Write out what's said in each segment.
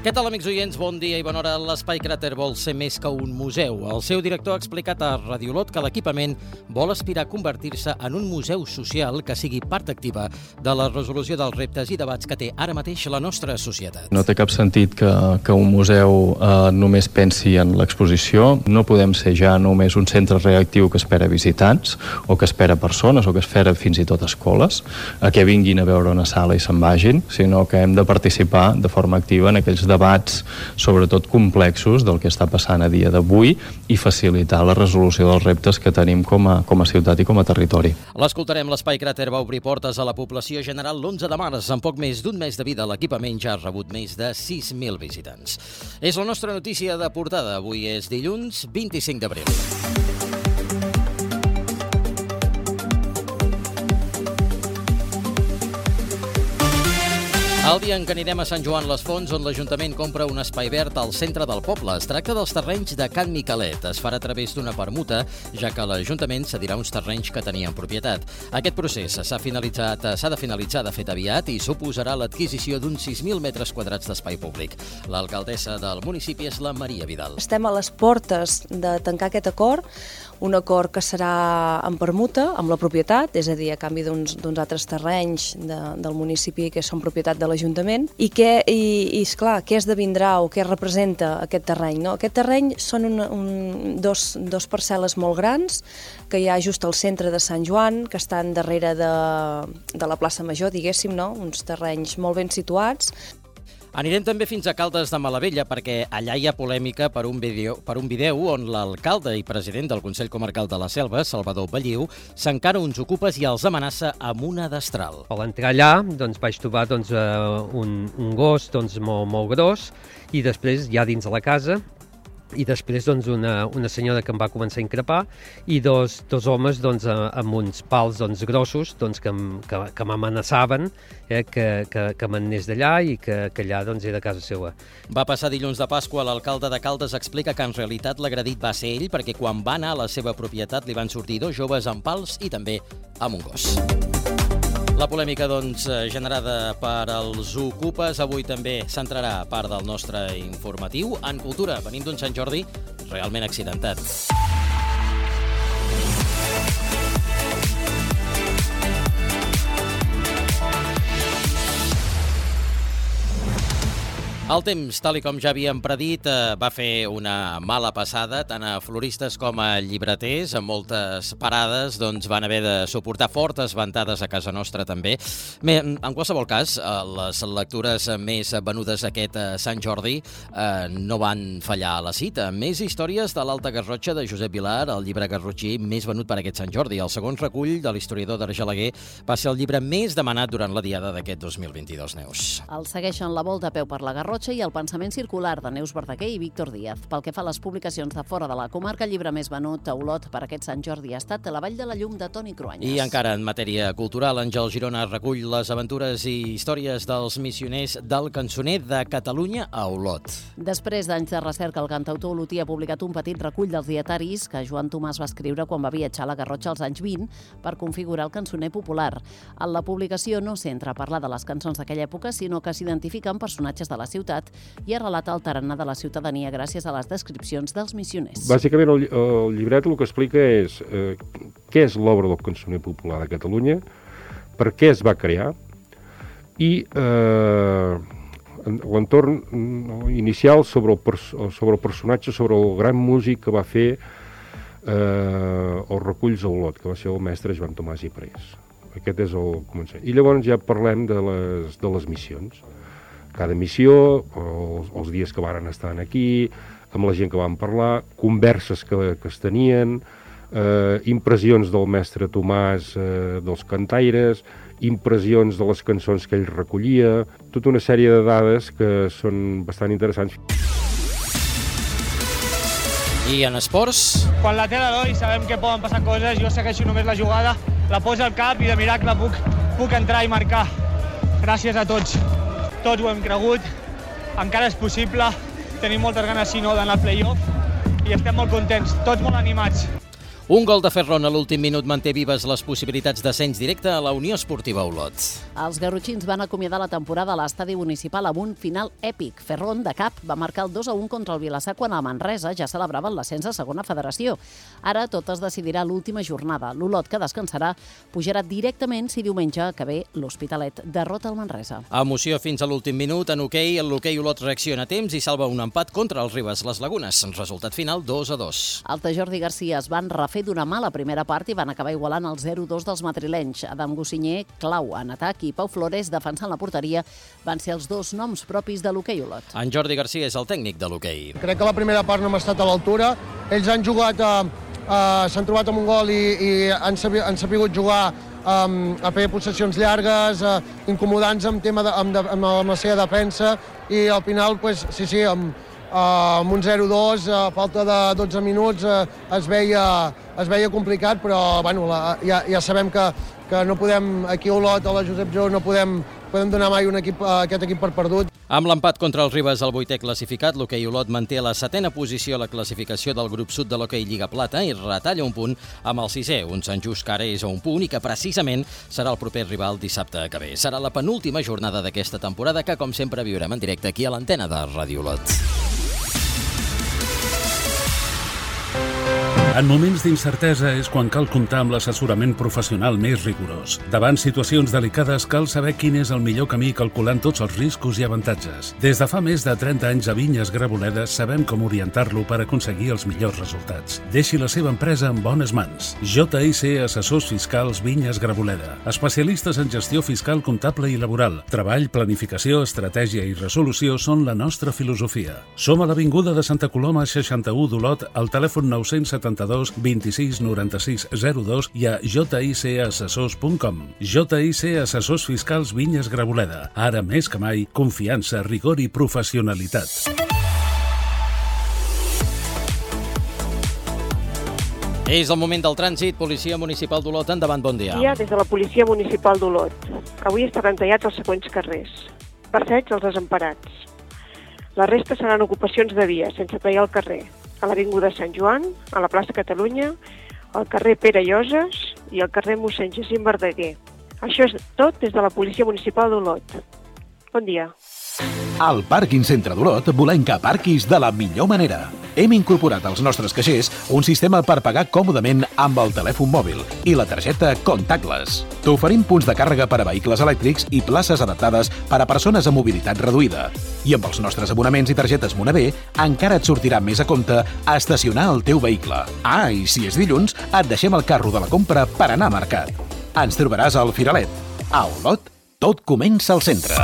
Què tal, amics oients? Bon dia i bona hora. L'Espai Cràter vol ser més que un museu. El seu director ha explicat a Radiolot que l'equipament vol aspirar a convertir-se en un museu social que sigui part activa de la resolució dels reptes i debats que té ara mateix la nostra societat. No té cap sentit que un museu només pensi en l'exposició. No podem ser ja només un centre reactiu que espera visitants o que espera persones o que espera fins i tot escoles a que vinguin a veure una sala i se'n vagin, sinó que hem de participar de forma activa en aquells debats, sobretot complexos, del que està passant a dia d'avui i facilitar la resolució dels reptes que tenim com a ciutat i com a territori. L'escoltarem. L'Espai Cràter va obrir portes a la població general l'11 de març. En poc més d'un mes de vida, l'equipament ja ha rebut més de 6.000 visitants. És la nostra notícia de portada. Avui és dilluns 25 d'abril. El dia en què anirem a Sant Joan les Fonts, on l'Ajuntament compra un espai verd al centre del poble. Es tracta dels terrenys de Can Miquelet. Es farà a través d'una permuta, ja que l'Ajuntament cedirà uns terrenys que tenia en propietat. Aquest procés s'ha de finalitzar de fet aviat i suposarà l'adquisició d'uns 6.000 metres quadrats d'espai públic. L'alcaldessa del municipi és la Maria Vidal. Estem a les portes de tancar aquest acord, un acord que serà en permuta amb la propietat, és a dir, a canvi d'uns altres terrenys del municipi que són propietat de l'Ajuntament, i esclar, què esdevindrà o què representa aquest terreny, no? Aquest terreny són dos parcel·les molt grans que hi ha just al centre de Sant Joan, que estan darrere de la plaça Major, diguéssim, no? Uns terrenys molt ben situats. Anirem també fins a Caldes de Malavella perquè allà hi ha polèmica per un vídeo on l'alcalde i president del Consell Comarcal de la Selva, Salvador Balliu, s'encara uns ocupes i els amenaça amb una destral. A l'entrar allà vaig trobar un gos molt gros i després ja dins de la casa i després una senyora que em va començar a increpar i dos homes amb uns pals grossos que m'amenaçaven que m'anés d'allà i que allà era casa seva. Va passar dilluns de Pasqua. L'alcalde de Caldes explica que en realitat l'agredit va ser ell perquè quan va anar a la seva propietat li van sortir dos joves amb pals i també amb un gos. La polèmica, generada per als ocupes, avui també centrarà part del nostre informatiu. En cultura, venim d'un Sant Jordi realment accidentat. El temps, tal com ja havíem predit, va fer una mala passada tant a floristes com a llibreters. En moltes parades van haver de suportar fortes ventades a casa nostra també. Bé, en qualsevol cas, les lectures més venudes aquest Sant Jordi no van fallar a la cita. Més històries de l'Alta Garrotxa de Josep Vilar, el llibre garrotxí més venut per aquest Sant Jordi. El segon recull de l'historiador d'Argelaguer va ser el llibre més demanat durant la diada d'aquest 2022, Neus. El segueixen La volta a peu per la Garrotxa i El pensament circular de Neus Verdaguer i Víctor Díaz. Pel que fa a les publicacions de fora de la comarca, el llibre més venut a Olot per aquest Sant Jordi ha estat La vall de la llum de Toni Cruanyes. I encara en matèria cultural, Àngel Girona recull les aventures i històries dels missioners del cançoner de Catalunya a Olot. Després d'anys de recerca, el cantautor olotí ha publicat un petit recull dels dietaris que Joan Tomàs va escriure quan va viatjar a la Garrotxa als anys 20 per configurar el cançoner popular. En la publicació no centra a parlar de les cançons d'aquella època, sinó que s'identifiquen personatges de la ciutat i a relatar el tarannà de la ciutadania gràcies a les descripcions dels missioners. Bàsicament el llibret el que explica és què és l'obra del cançoner popular de Catalunya, per què es va crear i l'entorn inicial sobre el personatge, sobre el gran músic que va fer els reculls a Olot, que va ser el mestre Joan Tomàs i Prés. Aquest és el començament. I llavors ja parlem de les missions. Cada missió, els dies que varen estar aquí, amb la gent que van parlar, converses que es tenien, impressions del mestre Tomàs dels cantaires, impressions de les cançons que ell recollia, tota una sèrie de dades que són bastant interessants. I en esports? Quan la té l'Eloi sabem que poden passar coses, jo segueixo només la jugada, la poso al cap i de miracle puc entrar i marcar. Gràcies a tots. Tots ho hem cregut, encara és possible, tenim moltes ganes, si no, d'anar al play-off i estem molt contents, tots molt animats. Un gol de Ferron a l'últim minut manté vives les possibilitats d'ascens directe a la Unió Esportiva Olot. Els garrotxins van acomiadar la temporada a l'estadi municipal amb un final èpic. Ferron, de cap, va marcar el 2-1 contra el Vilassar quan a Manresa ja celebraven l'ascens a segona federació. Ara tot es decidirà a l'última jornada. L'Olot, que descansarà, pujarà directament si diumenge que ve l'Hospitalet derrota el Manresa. Emoció fins a l'últim minut. En hoquei, el l'hoquei Olot reacciona a temps i salva un empat contra el Ribes Les Lagunes. Resultat final 2-2. El Jordi Garcia es van refer d'una mala primera part i van acabar igualant el 0-2 dels madrilenys. Adam Gossinyer, clau en atac, i Pau Flores, defensant la porteria, van ser els dos noms propis de l'hoquei Olot. En Jordi Garcia és el tècnic de l'hoquei. Crec que la primera part no hem estat a l'altura. Ells han jugat, s'han trobat amb un gol i han sabut jugar a fer possessions llargues, incomodants amb la seva defensa, i al final, sí, amb un 0-2, a falta de 12 minuts, es veia complicat, però ja sabem que no podem, aquí a Olot, a la Josep Jou, no podem donar mai aquest equip per perdut. Amb l'empat contra el Ribes, el 8è classificat, l'hoquei Olot manté la 7a posició a la classificació del grup sud de l'hoquei Lliga Plata i retalla un punt amb el 6è, un Sant Just que ara és a un punt i que precisament serà el proper rival dissabte que ve. Serà la penúltima jornada d'aquesta temporada que, com sempre, viurem en directe aquí a l'antena de Ràdio Olot. En moments d'incertesa és quan cal comptar amb l'assessorament professional més rigorós. Davant situacions delicades cal saber quin és el millor camí calculant tots els riscos i avantatges. Des de fa més de 30 anys a Vinyes Graboleda sabem com orientar-lo per aconseguir els millors resultats. Deixi la seva empresa en bones mans. JIC Assessors Fiscals Vinyes Graboleda. Especialistes en gestió fiscal, comptable i laboral. Treball, planificació, estratègia i resolució són la nostra filosofia. Som a l'Avinguda de Santa Coloma 61 d'Olot, al telèfon 972 26 96 02 i a jicassessors.com. JIC Assessors Fiscals Vinyes Graboleda. Ara més que mai, confiança, rigor i professionalitat. És el moment del trànsit. Policia Municipal d'Olot, endavant, bon dia. Bon dia, des de la Policia Municipal d'Olot. Avui estaran tallats els següents carrers. Passeig als Desemparats. La resta seran ocupacions de via, sense tallar el carrer. A l'Avinguda Sant Joan, a la plaça Catalunya, al carrer Pere Lloses i al carrer mossèn Jacint Verdaguer. Això és tot des de la Policia Municipal d'Olot. Bon dia. Al Pàrquing Centre d'Olot volem que aparquis de la millor manera. Hem incorporat als nostres caixers un sistema per pagar còmodament amb el telèfon mòbil i la targeta Contactless. T'oferim punts de càrrega per a vehicles elèctrics i places adaptades per a persones amb mobilitat reduïda. I amb els nostres abonaments i targetes Moneder encara et sortirà més a compte a estacionar el teu vehicle. Ah, i si és dilluns, et deixem el carro de la compra per anar a mercat. Ens trobaràs al Firalet. A Olot, tot comença al centre.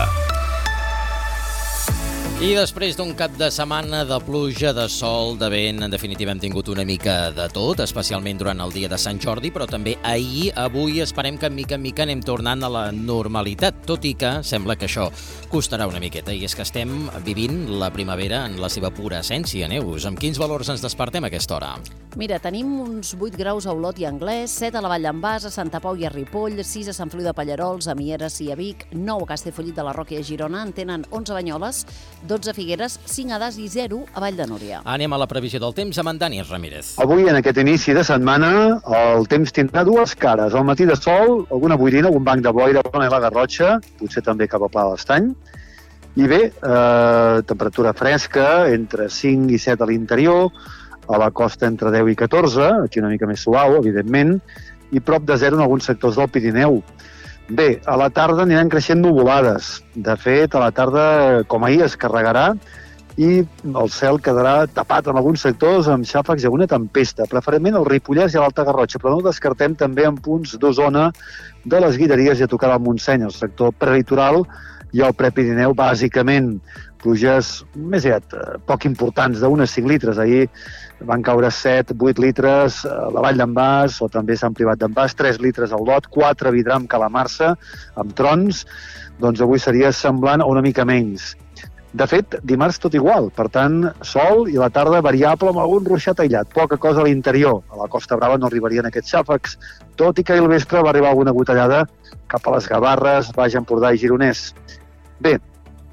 I després d'un cap de setmana de pluja, de sol, de vent, en definitiva hem tingut una mica de tot, especialment durant el dia de Sant Jordi, però també ahir, avui, esperem que mica en mica anem tornant a la normalitat, tot i que sembla que això costarà una miqueta, i és que estem vivint la primavera en la seva pura essència, Neus. Amb quins valors ens despertem a aquesta hora? Mira, tenim uns 8 graus a Olot i Anglès, 7 a la Vall d'en Bas, a Santa Pau i a Ripoll, 6 a Sant Feliu de Pallerols, a Mieres i a Vic, 9 a Castellfollit de la Roca i a Girona, en tenen 11 a Banyoles, 12 a Figueres, 5 a Das i 0 a Vall de Núria. Anem a la previsió del temps amb en Dani Ramírez. Avui, en aquest inici de setmana, el temps tindrà dues cares. Al matí de sol, alguna boirina, algun banc de boira a la Garrotxa, potser també cap a Pla de l'Estany. I bé, temperatura fresca, entre 5 i 7 a l'interior, a la costa entre 10 i 14, aquí una mica més suau, evidentment, i prop de 0 en alguns sectors del Pirineu. Bé, a la tarda aniran creixent nuvolades. De fet, a la tarda, com ahir, es carregarà i el cel quedarà tapat en alguns sectors amb xàfecs i alguna tempesta, preferentment al Ripollès i a l'Alta Garrotxa, però no ho descartem també en punts d'Osona, de les Guilleries i a tocar del Montseny, el sector prelitoral i el Prepirineu, bàsicament. Pluges més poc importants, d'unes 5 litres. Ahir van caure 7-8 litres a la Vall d'en Bas, o també Sant Privat d'en Bas, 3 litres al Lot, 4 a Vidrà amb Calamarsa, amb trons. Doncs avui seria semblant a una mica menys. De fet, dimarts tot igual, per tant, sol i la tarda variable amb algun ruixat aïllat, poca cosa a l'interior. A la Costa Brava no arribarien aquests xàfecs, tot i que al vespre va arribar alguna gotellada cap a les Gavarres, Baix Empordà i Gironès. Bé,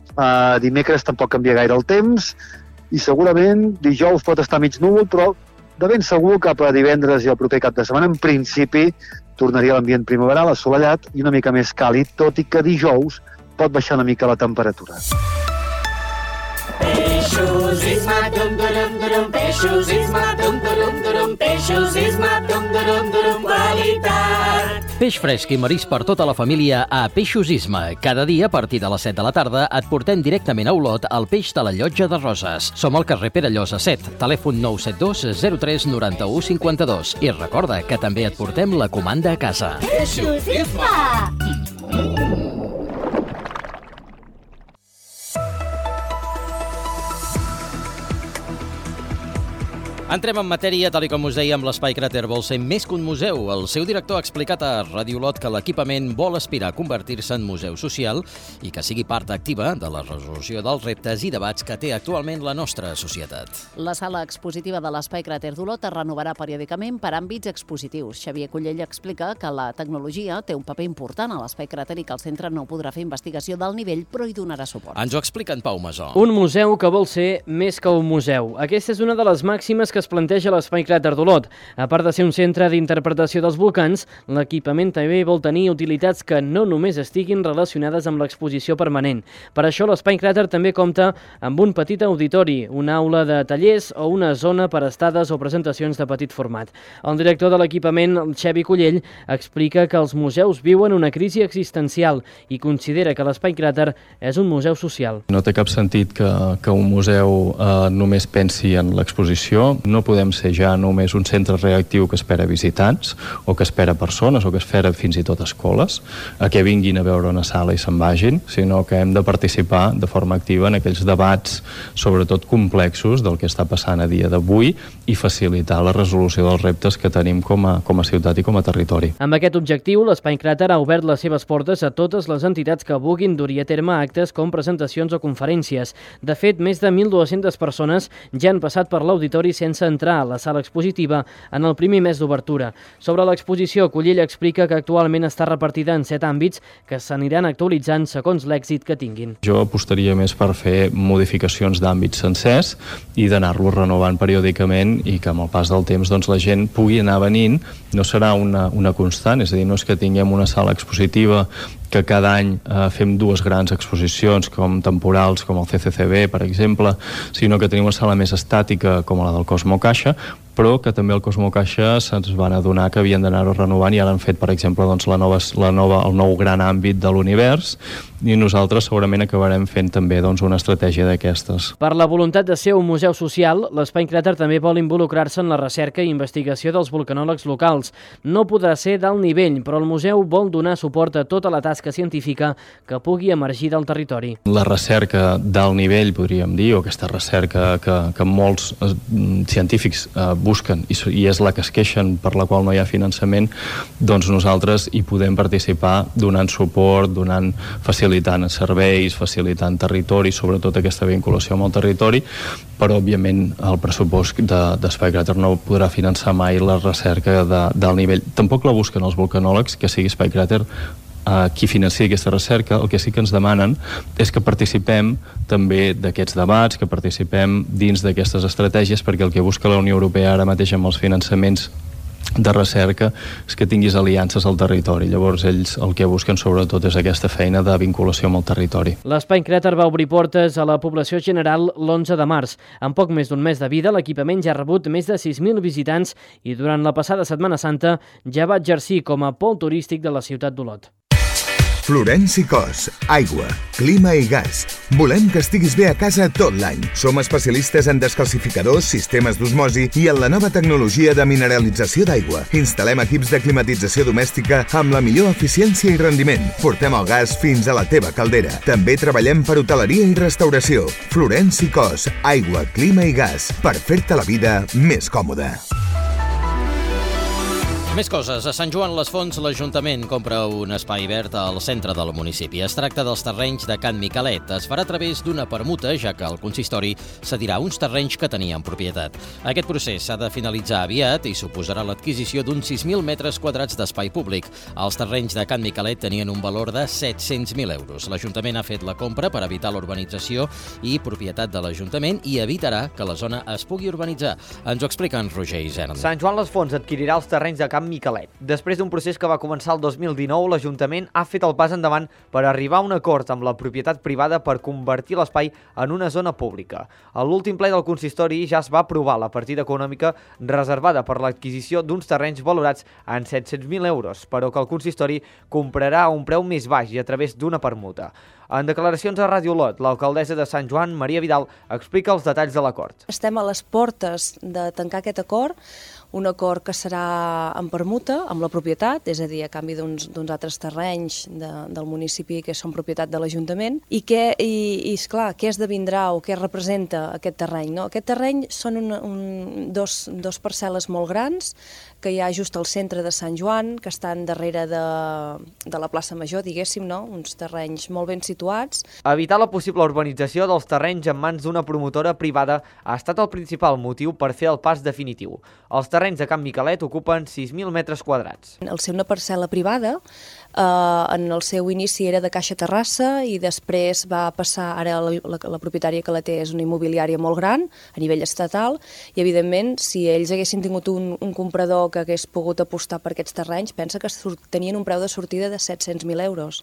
dimecres tampoc canvia gaire el temps i segurament dijous pot estar mig núvol, però de ben segur cap a divendres i el proper cap de setmana, en principi, tornaria l'ambient primaveral assolellat i una mica més càlid, tot i que dijous pot baixar una mica la temperatura. Peixos, Isma, dum-durum-durum, peixos, Isma, dum-durum-durum, peixos, Isma, dum-durum-durum, qualitat. Peix fresc i marisc per tota la família a Peixos Isma. Cada dia, a partir de les 7 de la tarda, et portem directament a Olot el peix de la Llotja de Roses. Som al carrer Pere Llosa 7, telèfon 972 03 91 52. I recorda que també et portem la comanda a casa. Peixos, Isma! Entrem en matèria, tal com us dèiem, l'Espai Cràter vol ser més que un museu. El seu director ha explicat a Radio Olot que l'equipament vol aspirar a convertir-se en museu social i que sigui part activa de la resolució dels reptes i debats que té actualment la nostra societat. La sala expositiva de l'Espai Cràter d'Olot es renovarà periòdicament per àmbits expositius. Xavier Collell explica que la tecnologia té un paper important a l'Espai Cràter i que el centre no podrà fer investigació d'alt nivell, però hi donarà suport. Ens ho explica en Pau Masó. Un museu que vol ser més que un museu. Aquesta és una de les màximes que es planteja l'Espai Cràter d'Olot. A part de ser un centre d'interpretació dels volcans, l'equipament també vol tenir utilitats que no només estiguin relacionades amb l'exposició permanent. Per això l'Espai Cràter també compta amb un petit auditori, una aula de tallers o una zona per a estades o presentacions de petit format. El director de l'equipament, Xavier Collell, explica que els museus viuen una crisi existencial i considera que l'Espai Cràter és un museu social. No té cap sentit que un museu només pensi en l'exposició. No podem ser ja només un centre reactiu que espera visitants o que espera persones o que espera fins i tot escoles a que vinguin a veure una sala i se'n vagin, sinó que hem de participar de forma activa en aquells debats, sobretot complexos, del que està passant a dia d'avui i facilitar la resolució dels reptes que tenim com a ciutat i com a territori. Amb aquest objectiu, l'Espai Cràter ha obert les seves portes a totes les entitats que vulguin dur-hi a terme actes com presentacions o conferències. De fet, més de 1.200 persones ja han passat per l'auditori sense entrar a la sala expositiva en el primer mes d'obertura. Sobre l'exposició, Collell explica que actualment està repartida en 7 àmbits que s'aniran actualitzant segons l'èxit que tinguin. Jo apostaria més per fer modificacions d'àmbits sencers i d'anar-los renovant periòdicament i que amb el pas del temps doncs, la gent pugui anar venint. No serà una constant, és a dir, no és que tinguem una sala expositiva que cada any fem 2 grans exposicions com temporals, com el CCCB, per exemple, sinó que tenim una sala més estàtica com la del Cosmo Caixa, però que també el Cosmo Caixa se'ns van adonar que havien d'anar-ho renovant i ara han fet, per exemple, doncs, el nou gran àmbit de l'univers i nosaltres segurament acabarem fent també doncs, una estratègia d'aquestes. Per la voluntat de ser un museu social, l'Espai Cràter també vol involucrar-se en la recerca i investigació dels vulcanòlegs locals. No podrà ser d'alt nivell, però el museu vol donar suport a tota la tasca científica que pugui emergir del territori. La recerca d'alt nivell, podríem dir, o aquesta recerca que molts científics busquen i és la que es queixen per la qual no hi ha finançament, doncs nosaltres hi podem participar donant suport, facilitant serveis, facilitant territori, sobretot aquesta vinculació amb el territori, però òbviament el pressupost d'Espai Cràter no podrà finançar mai la recerca d'alt nivell. Tampoc la busquen els vulcanòlegs, que sigui Espai Cràter qui financia aquesta recerca. El que sí que ens demanen és que participem també d'aquests debats, que participem dins d'aquestes estratègies, perquè el que busca la Unió Europea ara mateix amb els finançaments de recerca és que tinguis aliances al territori. Llavors ells el que busquen sobretot és aquesta feina de vinculació amb el territori. L'Espai Cràter va obrir portes a la població general l'11 de març. En poc més d'un mes de vida, l'equipament ja ha rebut més de 6.000 visitants i durant la passada Setmana Santa ja va exercir com a pol turístic de la ciutat d'Olot. Florenci Cos, aigua, clima i gas. Volem que estiguis bé a casa tot l'any. Som especialistes en descalcificadors, sistemes d'osmosi i en la nova tecnologia de mineralització d'aigua. Instal·lem equips de climatització domèstica amb la millor eficiència i rendiment. Portem el gas fins a la teva caldera. També treballem per hoteleria i restauració. Florenci Cos, aigua, clima i gas. Per fer-te la vida més còmoda. Més coses. A Sant Joan les Fonts, l'Ajuntament compra un espai verd al centre del municipi. Es tracta dels terrenys de Can Miquelet. Es farà a través d'una permuta, ja que el consistori cedirà uns terrenys que tenia en propietat. Aquest procés s'ha de finalitzar aviat i suposarà l'adquisició d'uns 6.000 metres quadrats d'espai públic. Els terrenys de Can Miquelet tenien un valor de 700.000 euros. L'Ajuntament ha fet la compra per evitar l'urbanització i propietat de l'Ajuntament i evitarà que la zona es pugui urbanitzar. Ens ho explica en Roger Isern. Sant Joan les Fonts adquirirà els terrenys de Can Miquelet. Després d'un procés que va començar el 2019, l'Ajuntament ha fet el pas endavant per arribar a un acord amb la propietat privada per convertir l'espai en una zona pública. A l'últim ple del consistori ja es va aprovar la partida econòmica reservada per l'adquisició d'uns terrenys valorats en 700.000 euros, però que el consistori comprarà a un preu més baix i a través d'una permuta. En declaracions a Ràdio Olot, l'alcaldessa de Sant Joan, Maria Vidal, explica els detalls de l'acord. Estem a les portes de tancar aquest acord, un acord que serà en permuta amb la propietat, és a dir, a canvi d'uns altres terrenys del municipi que són propietat de l'Ajuntament, i esclar, què esdevindrà o què representa aquest terreny? No? Aquest terreny són dos parcel·les molt grans que hi ha just al centre de Sant Joan, que estan darrere de la plaça Major, diguéssim, no? Uns terrenys molt ben situats. Evitar la possible urbanització dels terrenys en mans d'una promotora privada ha estat el principal motiu per fer el pas definitiu. Els terrenys de Can Miquelet ocupen 6.000 metres quadrats. Al ser una parcel·la privada, en el seu inici era de Caixa Terrassa i després va passar, ara la propietària que la té és una immobiliària molt gran a nivell estatal i evidentment si ells haguessin tingut un comprador que hagués pogut apostar per aquests terrenys, pensa que tenien un preu de sortida de 700.000 euros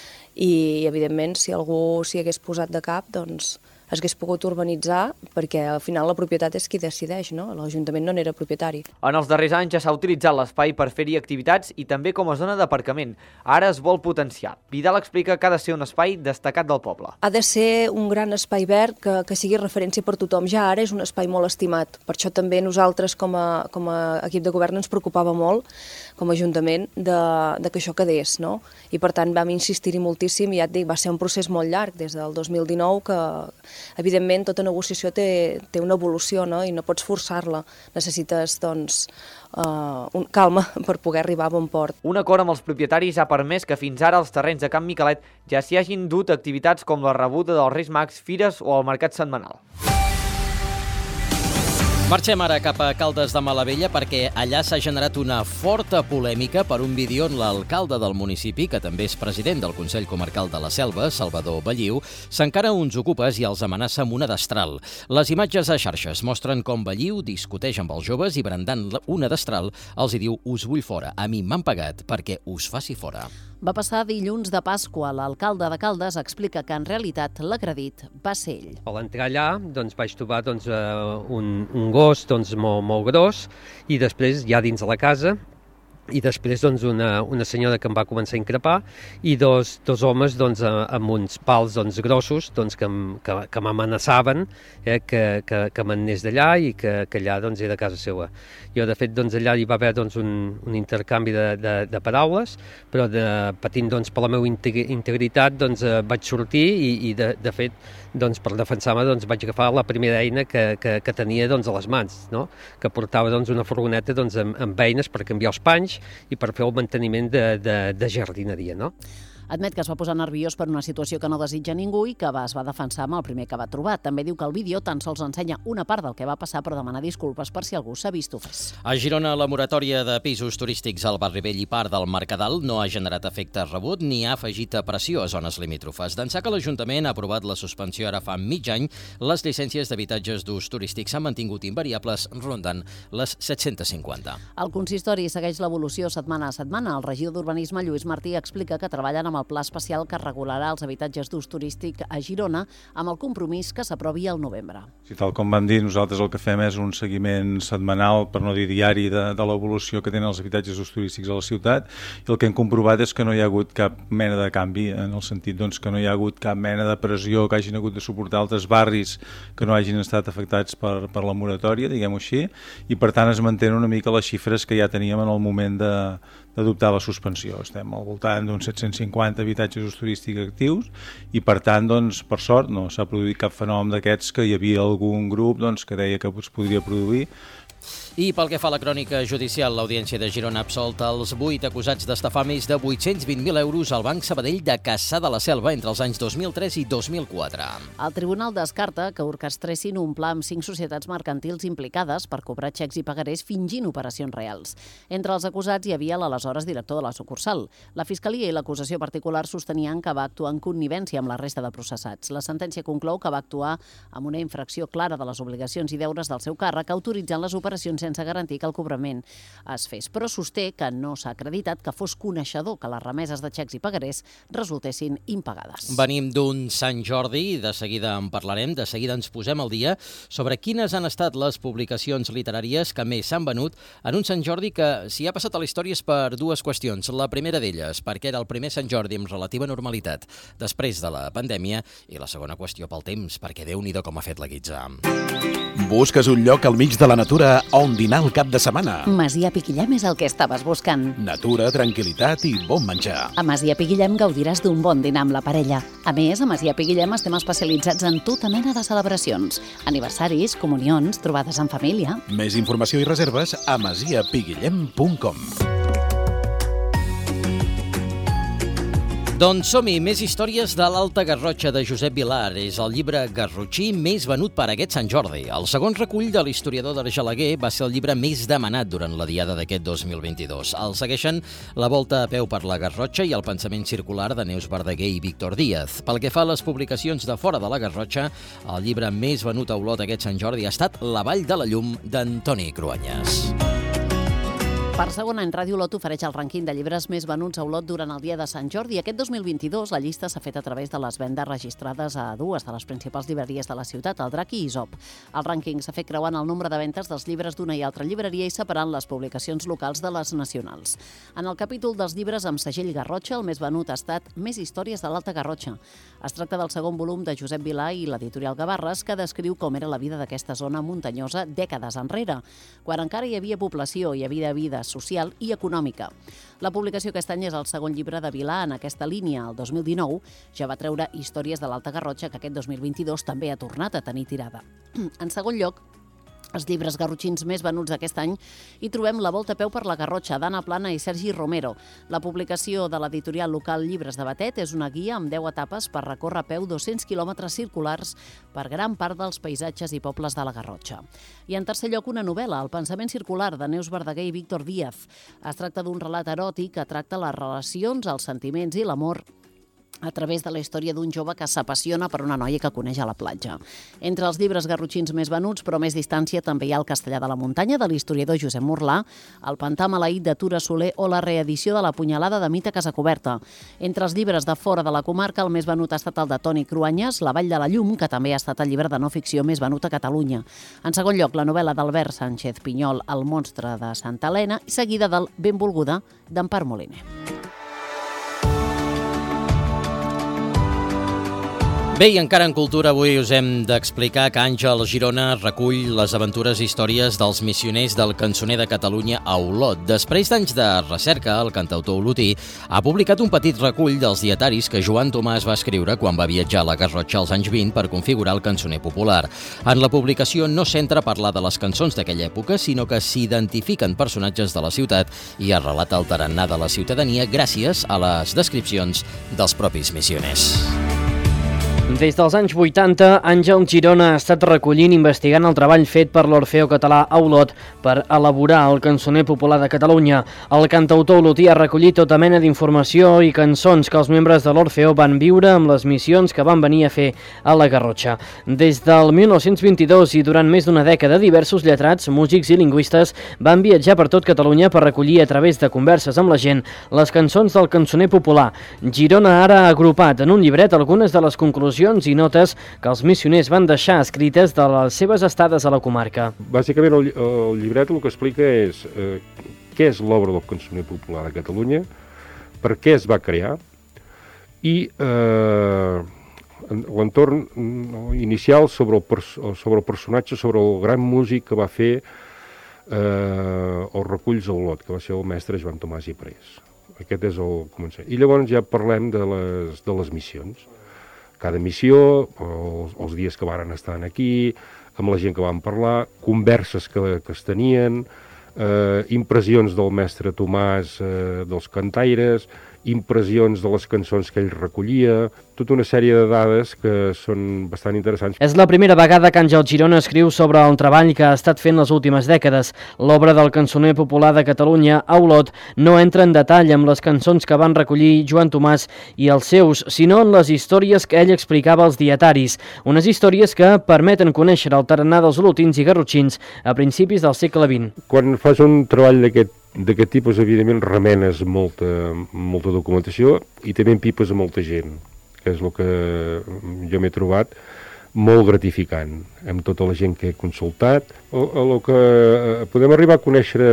i evidentment si algú s'hi hagués posat de cap doncs es hagués pogut urbanitzar perquè al final la propietat és qui decideix, no? L'Ajuntament no n'era propietari. En els darrers anys ja s'ha utilitzat l'espai per fer-hi activitats i també com a zona d'aparcament. Ara es vol potenciar. Vidal explica que ha de ser un espai destacat del poble. Ha de ser un gran espai verd que sigui referència per tothom. Ja ara és un espai molt estimat. Per això també nosaltres com a equip de govern ens preocupava molt com a Ajuntament de que això quedés, no? I per tant vam insistir-hi moltíssim i ja et dic, va ser un procés molt llarg des del 2019 que evidentment tota negociació té una evolució, no? I no pots forçar-la. Necessites doncs calma per poder arribar a bon port. Un acord amb els propietaris ha permès que fins ara els terrenys de Can Miquelet ja s'hi hagin dut activitats com la rebuda dels Reis Mags, fires o el mercat setmanal. Marxem ara cap a Caldes de Malavella perquè allà s'ha generat una forta polèmica per un vídeo on l'alcalde del municipi, que també és president del Consell Comarcal de la Selva, Salvador Belliu, s'encara uns ocupes i els amenaça amb una destral. Les imatges a xarxes mostren com Belliu discuteix amb els joves i brandant una destral els hi diu «Us vull fora, a mi m'han pagat perquè us faci fora». Va passar dilluns de Pasqua. L'alcalde de Caldes explica que en realitat l'agredit va ser ell. A l'entrar allà vaig trobar un gos molt gros i després ja dins de la casa i després una senyora que em va començar a increpar i dos homes amb uns pals grossos que m'amenaçaven que m'anés d'allà i que allà era casa seva. Jo de fet allà hi va haver un intercanvi de paraules, però patint per la meva integritat vaig sortir i de fet per defensar-me vaig agafar la primera eina que tenia a les mans, no? Que portava una furgoneta amb eines per canviar els panys i per fer el manteniment de jardineria, no? Admet que es va posar nerviós per una situació que no desitja ningú i que es va defensar amb el primer que va trobar. També diu que el vídeo tan sols ensenya una part del que va passar, però demana disculpes per si algú s'ha vist ofès. A Girona, la moratòria de pisos turístics al Barri Vell i part del Mercadal no ha generat efecte rebut ni ha afegit pressió a zones limítrofes. D'ençà que l'Ajuntament ha aprovat la suspensió ara fa mig any, les llicències d'habitatges d'ús turístic s'han mantingut invariables, rondant les 750. El consistori segueix l'evolució setmana a setmana. El regidor d'Urbanisme, Lluís Martí, explica que treballen amb el pla especial que regularà els habitatges d'ús turístic a Girona amb el compromís que s'aprovi al novembre. Sí, tal com vam dir, nosaltres el que fem és un seguiment setmanal, per no dir diari, de l'evolució que tenen els habitatges d'ús turístics a la ciutat i el que hem comprovat és que no hi ha hagut cap mena de canvi, en el sentit que no hi ha hagut cap mena de pressió que hagin hagut de suportar altres barris que no hagin estat afectats per la moratòria, diguem-ho així, i per tant es mantenen una mica les xifres que ja teníem en el moment d'adoptar la suspensió. Estem al voltant d'uns 750 habitatges d'ús turístic actius i per tant, per sort, no s'ha produït cap fenomen d'aquests que hi havia algun grup que deia que es podria produir. I pel que fa a la crònica judicial, l'Audiència de Girona ha absolt els 8 acusats d'estafar més de 820.000 euros al Banc Sabadell de Cassà de la Selva entre els anys 2003 i 2004. El tribunal descarta que orquestressin un pla amb 5 societats mercantils implicades per cobrar xecs i pagarés fingint operacions reals. Entre els acusats hi havia l'aleshores director de la sucursal. La Fiscalia i l'acusació particular sostenien que va actuar en connivència amb la resta de processats. La sentència conclou que va actuar amb una infracció clara de les obligacions i deures del seu càrrec, autoritzant les operacions sense garantir que el cobrament es fes. Però sosté que no s'ha acreditat que fos coneixedor que les remeses de xecs i pagarés resultessin impagades. Venim d'un Sant Jordi i de seguida en parlarem, de seguida ens posem al dia sobre quines han estat les publicacions literàries que més s'han venut en un Sant Jordi que, si ha passat a la història, és per dues qüestions. La primera d'elles, perquè era el primer Sant Jordi amb relativa normalitat després de la pandèmia, i la segona qüestió pel temps, perquè Déu-n'hi-do com ha fet la guitza. Busques un lloc al mig de la natura on dinar el cap de setmana? Masia Piquillem és el que estaves buscant. Natura, tranquil·litat i bon menjar. A Masia Piquillem gaudiràs d'un bon dinar amb la parella. A més, a Masia Piquillem estem especialitzats en tota mena de celebracions. Aniversaris, comunions, trobades en família. Més informació i reserves a masiapiguillem.com. Doncs som-hi, més històries de l'Alta Garrotxa de Josep Vilar. És el llibre garrotxí més venut per aquest Sant Jordi. El segon recull de l'historiador d'Argelaguer va ser el llibre més demanat durant la diada d'aquest 2022. El segueixen La volta a peu per la Garrotxa i El pensament circular de Neus Verdaguer i Víctor Díaz. Pel que fa a les publicacions de fora de la Garrotxa, el llibre més venut a Olot aquest Sant Jordi ha estat La vall de la llum d'Antoni Cruanyes. Per segon any, Ràdio Olot ofereix el rànquing de llibres més venuts a Olot durant el dia de Sant Jordi. Aquest 2022 la llista s'ha fet a través de les vendes registrades a dues de les principals llibreries de la ciutat, el Drac i Isop. El rànquing s'ha fet creuant el nombre de ventes dels llibres d'una i altra llibreria i separant les publicacions locals de les nacionals. En el capítol dels llibres amb segell Garrotxa, el més venut ha estat Més històries de l'Alta Garrotxa. Es tracta del segon volum de Josep Vilà i l'editorial Gavarres, que descriu com era la vida d'aquesta zona muntanyosa dècades enrere, quan encara hi havia població i hi havia vida social i econòmica. La publicació aquest any és el segon llibre de Vilà en aquesta línia. El 2019 ja va treure Històries de l'Alta Garrotxa, que aquest 2022 també ha tornat a tenir tirada. En segon lloc, els llibres garrotxins més venuts d'aquest any hi trobem La volta a peu per la Garrotxa, d'Anna Plana i Sergi Romero. La publicació de l'editorial local Llibres de Batet és una guia amb 10 etapes per recórrer a peu 200 quilòmetres circulars per gran part dels paisatges i pobles de la Garrotxa. I en tercer lloc, una novel·la, El pensament circular, de Neus Verdaguer i Víctor Díaz. Es tracta d'un relat eròtic que tracta les relacions, els sentiments i l'amor a través de la història d'un jove que s'apassiona per una noia que coneix a la platja. Entre els llibres garrotxins més venuts, però més distància, també hi ha El castellà de la muntanya, de l'historiador Josep Morlà, El pantà maleït de Tura Soler o la reedició de La punyalada de Mita Casacoberta. Entre els llibres de fora de la comarca, el més venut ha estat el de Toni Cruanyes, La vall de la llum, que també ha estat el llibre de no ficció més venut a Catalunya. En segon lloc, la novel·la d'Albert Sánchez Pinyol, El monstre de Santa Helena, i seguida del Benvolguda, d'Empar Moliner. Bé, i encara en cultura avui us hem d'explicar que Àngel Girona recull les aventures i històries dels missioners del cançoner de Catalunya a Olot. Després d'anys de recerca, el cantautor olotí ha publicat un petit recull dels dietaris que Joan Tomàs va escriure quan va viatjar a la Garrotxa als anys 20 per configurar el cançoner popular. En la publicació no s'entra a parlar de les cançons d'aquella època, sinó que s'identifiquen personatges de la ciutat i es relata el tarannà de la ciutadania gràcies a les descripcions dels propis missioners. Des dels anys 80, Àngel Girona ha estat recollint i investigant el treball fet per l'Orfeó Català a Olot per elaborar el cançoner popular de Catalunya. El cantautor olotí ha recollit tota mena d'informació i cançons que els membres de l'Orfeó van viure amb les missions que van venir a fer a la Garrotxa. Des del 1922 i durant més d'una dècada, diversos lletrats, músics i lingüistes van viatjar per tot Catalunya per recollir a través de converses amb la gent les cançons del cançoner popular. Girona ara ha agrupat en un llibret algunes de les conclusions i notes que els missioners van deixar escrites de les seves estades a la comarca. Bàsicament el llibret el que explica és què és l'obra del cançoner popular de Catalunya, per què es va crear i l'entorn inicial sobre el personatge, sobre el gran músic que va fer els reculls a Olot, que va ser el mestre Joan Tomàs i Parés. Aquest és el començament. I llavors ja parlem de les missions. cada missió, els dies que varen estar aquí, amb la gent que van parlar, converses que es tenien, impressions del mestre Tomàs dels cantaires, impressions de les cançons que ell recollia, tota una sèrie de dades que són bastant interessants. És la primera vegada que Àngel Girona escriu sobre el treball que ha estat fent les últimes dècades. L'obra del cançoner popular de Catalunya, a Olot, no entra en detall amb les cançons que van recollir Joan Tomàs i els seus, sinó en les històries que ell explicava als dietaris, unes històries que permeten conèixer el tarannà dels olotins i garrotxins a principis del segle XX. Quan fas un treball d'aquest tipus, evidentment, remenes molta documentació i també empipes a molta gent, que és el que jo m'he trobat molt gratificant, amb tota la gent que he consultat. El que podem arribar a conèixer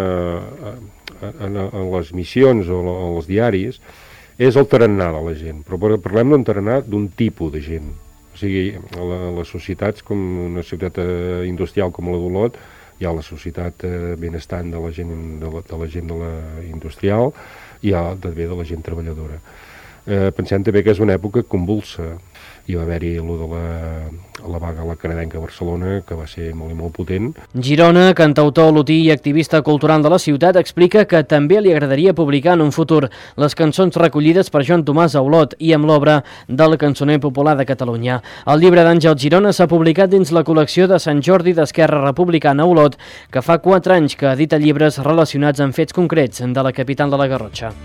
en les missions o els diaris és el tarannà de la gent, però parlem d'un tarannà d'un tipus de gent. O sigui, a les societats, com una ciutat industrial com la d'Olot, hi ha la societat benestant de la gent de la industrial i hi ha també de la gent treballadora. Pensem també que és una època convulsa. Hi va haver-hi la vaga a la canadenca a Barcelona, que va ser molt i molt potent. Girona, cantautor olotí i activista cultural de la ciutat, explica que també li agradaria publicar en un futur les cançons recollides per Joan Tomàs a Olot i amb l'obra del cançoner popular de Catalunya. El llibre d'Àngel Girona s'ha publicat dins la col·lecció de Sant Jordi d'Esquerra Republicana a Olot, que fa 4 anys que edita llibres relacionats amb fets concrets de la capital de la Garrotxa.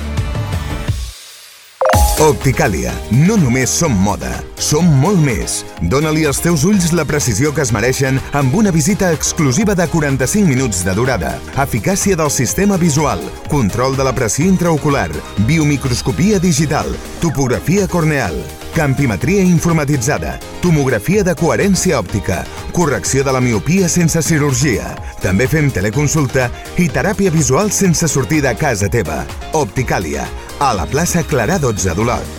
Opticàlia. No només som moda, som molt més. Dóna-li als teus ulls la precisió que es mereixen amb una visita exclusiva de 45 minuts de durada. Eficàcia del sistema visual, control de la pressió intraocular, biomicroscopia digital, topografia corneal, campimetria informatitzada, tomografia de coherència òptica, correcció de la miopia sense cirurgia. També fem teleconsulta i teràpia visual sense sortir de casa teva. Opticàlia, a la plaça Clarà 12 d'Olot.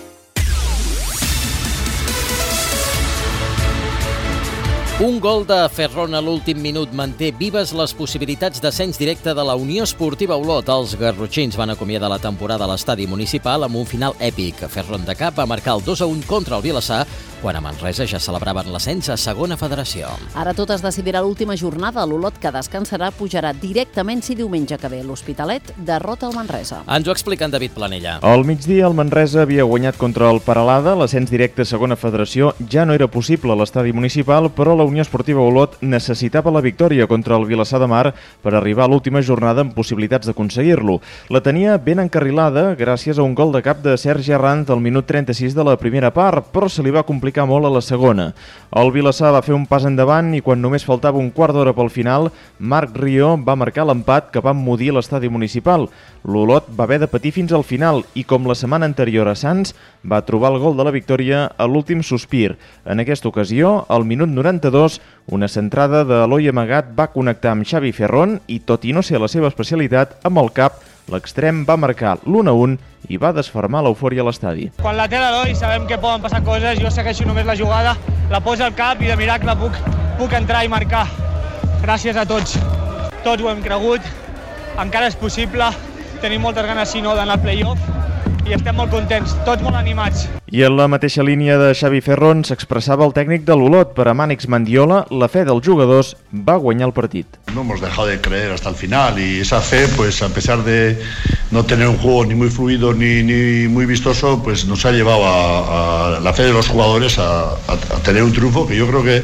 Un gol de Ferrón a l'últim minut manté vives les possibilitats d'ascens directe de la Unió Esportiva Olot. Els garrotxins van acomiadar la temporada a l'estadi municipal amb un final èpic. Ferrón de Cap va marcar el 2-1 contra el Vilassar, quan a Manresa ja celebraven l'ascens a segona federació. Ara tot es decidirà a l'última jornada. L'Olot, que descansarà, pujarà directament si diumenge que ve l'Hospitalet derrota el Manresa. Ens ho explica en David Planella. Al migdia el Manresa havia guanyat contra el Peralada. L'ascens directe a segona federació ja no era possible a l'estadi municipal, però la Unió Esportiva Olot necessitava la victòria contra el Vilassar de Mar per arribar a l'última jornada amb possibilitats d'aconseguir-lo. La tenia ben encarrilada gràcies a un gol de cap de Sergi Arranz al minut 36 de la primera part, però se li va complicar molt a la segona. El Vilassar va fer un pas endavant i quan només faltava un quart d'hora pel final, Marc Rió va marcar l'empat que va emmudir l'estadi municipal. L'Olot va haver de patir fins al final i, com la setmana anterior a Sants, va trobar el gol de la victòria a l'últim sospir. En aquesta ocasió, al minut 92, una centrada d'Eloi Amagat va connectar amb Xavi Ferrón i, tot i no ser la seva especialitat, amb el cap, l'extrem va marcar l'1-1 i va desfermar l'eufòria a l'estadi. Quan la té l'Eloi sabem que poden passar coses, jo segueixo només la jugada, la posa al cap i de miracle puc entrar i marcar. Gràcies a tots. Tots ho hem cregut, encara és possible, tenim moltes ganes, si no, d'anar al play-off i estem molt contents, tots molt animats. I en la mateixa línia de Xavi Ferrón s'expressava el tècnic de l'Olot. Per a Mànix Mandiola, la fe dels jugadors va guanyar el partit. No hemos dejado de creer hasta el final y esa fe, pues a pesar de no tener un juego ni muy fluido ni muy vistoso, pues nos ha llevado a la fe de los jugadores a tener un triunfo que yo creo que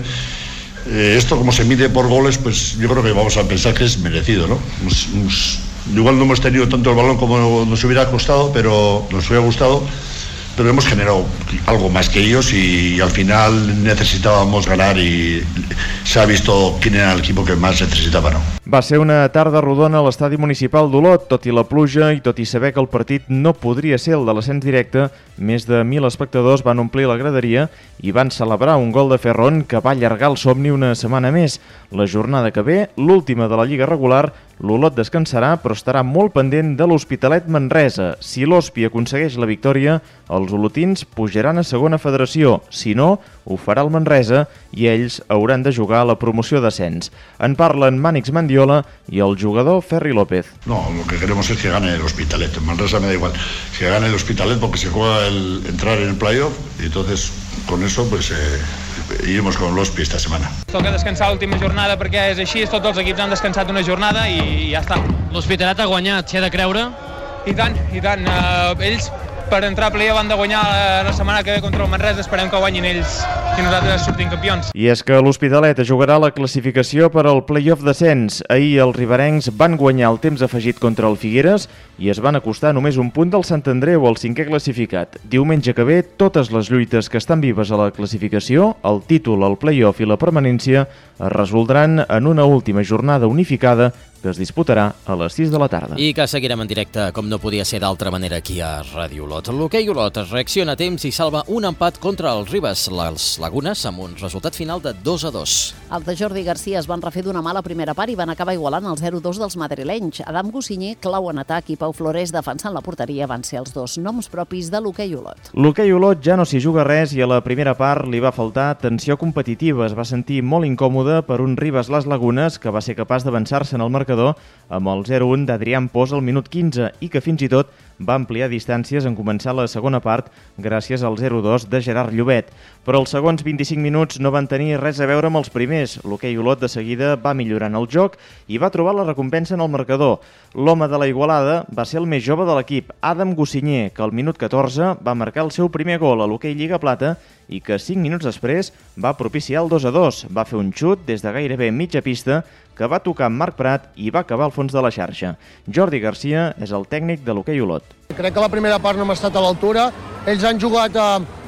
esto, como se mide por goles, pues yo creo que vamos a pensar que es merecido, ¿no? Igual no hemos tenido tanto el balón como nos hubiera costado, pero nos hubiera gustado, pero hemos generado algo más que ellos y al final necesitábamos ganar y se ha visto quién era el equipo que más necesitaba, ¿no? Va ser una tarda rodona a l'estadi municipal d'Olot. Tot i la pluja i tot i saber que el partit no podria ser el de l'ascens directe, més de 1.000 espectadors van omplir la graderia i van celebrar un gol de Ferrón que va allargar el somni una setmana més. La jornada que ve, l'última de la Lliga regular, L'Olot descansarà, però estarà molt pendent de l'Hospitalet Manresa. Si l'Hospi aconsegueix la victòria, els olotins pujaran a segona federació. Si no, ho farà el Manresa i ells hauran de jugar a la promoció d'ascens. En parlen Mànix Mandiola i el jugador Ferri López. No, lo que queremos es que gane el Hospitalet. En Manresa me da igual que gane el Hospitalet porque se juega el entrar en el playoff y entonces con eso pues iremos con l'Hospi esta setmana. Toca descansar l'última jornada perquè és així, tots els equips han descansat una jornada i ja està. L'Hospitalet ha guanyat, s'hi ha de creure? I tant. Ells per entrar a playoff han de guanyar la setmana que ve contra el Manresa, esperem que guanyin ells i nosaltres sortim campions. I és que l'Hospitalet jugarà la classificació per al playoff d'ascens. Ahir els riberencs van guanyar el temps afegit contra el Figueres i es van acostar només un punt del Sant Andreu, el 5è classificat. Diumenge que ve, totes les lluites que estan vives a la classificació, el títol, el playoff i la permanència, es resoldran en una última jornada unificada que es disputarà a les 6 de la tarda. I que seguirem en directe, com no podia ser d'altra manera, aquí a Ràdio Olot. L'hoquei Olot es reacciona a temps i salva un empat contra els Ribes, les Lagunes, amb un resultat final de 2-2. Els de Jordi Garcia es van refer d'una mala primera part i van acabar igualant el 0-2 dels madrilenys. Adam Goscinyer, clau en atac, i Pau Flores defensant la porteria van ser els dos noms propis de l'hoquei Olot. L'hoquei Olot ja no s'hi juga res i a la primera part li va faltar tensió competitiva. Es va sentir molt incòmode per un Ribes Les Lagunes que va ser capaç d'avançar-se en el marcador amb el 0-1 d'Adrián Pos al minut 15 i que fins i tot va ampliar distàncies en començar la segona part gràcies al 0-2 de Gerard Llobet. Però els segons 25 minuts no van tenir res a veure amb els primers. L'hoquei Olot de seguida va millorant el joc i va trobar la recompensa en el marcador. L'home de la Igualada va ser el més jove de l'equip, Adam Goscinyer, que al minut 14 va marcar el seu primer gol a l'hoquei Lliga Plata i que 5 minuts després va propiciar el 2-2. Va fer un xut des de gairebé mitja pista que va tocar amb Marc Prat i va acabar al fons de la xarxa. Jordi Garcia és el tècnic de l'hoquei Olot. Crec que la primera part no hem estat a l'altura. Ells han jugat,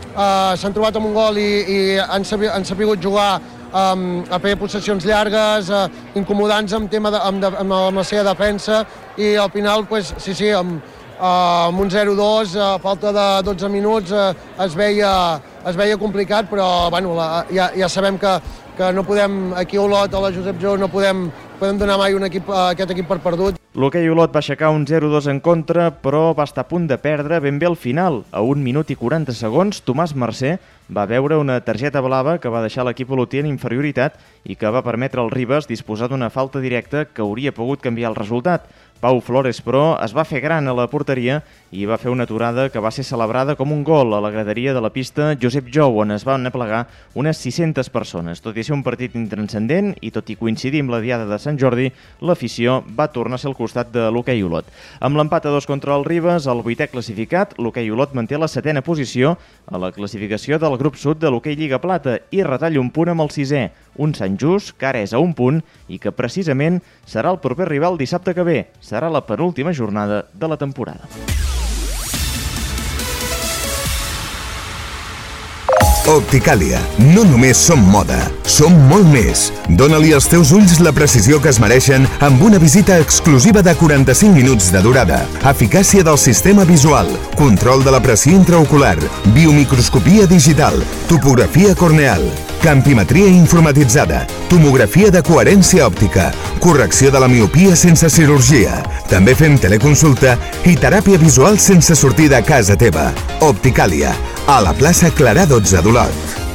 s'han trobat amb un gol i han sabut jugar a fer possessions llargues, incomodant-se amb la seva defensa i al final, sí, amb un 0-2, a falta de 12 minuts, es veia complicat, però ja sabem que no podem, aquí a Olot, a la Josep Jou, no podem donar mai aquest equip per perdut. L'hoquei Olot va aixecar un 0-2 en contra, però va estar a punt de perdre ben bé al final. A 1 minut i 40 segons, Tomàs Mercè va veure una targeta blava que va deixar l'equip olotí en inferioritat i que va permetre al Ribes disposar d'una falta directa que hauria pogut canviar el resultat. Pau Flores, però, es va fer gran a la porteria i va fer una aturada que va ser celebrada com un gol a la graderia de la pista Josep Jou, on es van aplegar unes 600 persones. Tot i ser un partit intranscendent i tot i coincidir amb la diada de Sant Jordi, l'afició va tornar a ser al costat de l'hoquei Olot. Amb l'empat a 2 contra el Ribes, el 8è classificat, l'hoquei Olot manté la 7a posició a la classificació del grup sud de l'hoquei Lliga Plata i retalla un punt amb el 6è, un Sant Just, que ara és a un punt i que precisament serà el proper rival dissabte que ve. Serà la penúltima jornada de la temporada. Opticàlia. No només som moda, som molt més. Dóna-li als teus ulls la precisió que es mereixen amb una visita exclusiva de 45 minuts de durada. Eficàcia del sistema visual, control de la pressió intraocular, biomicroscopia digital, topografia corneal, campimetria informatitzada, tomografia de coherència òptica, correcció de la miopia sense cirurgia. També fem teleconsulta i teràpia visual sense sortir de casa teva. Opticàlia, a la plaça Clarà 12 d'Olot.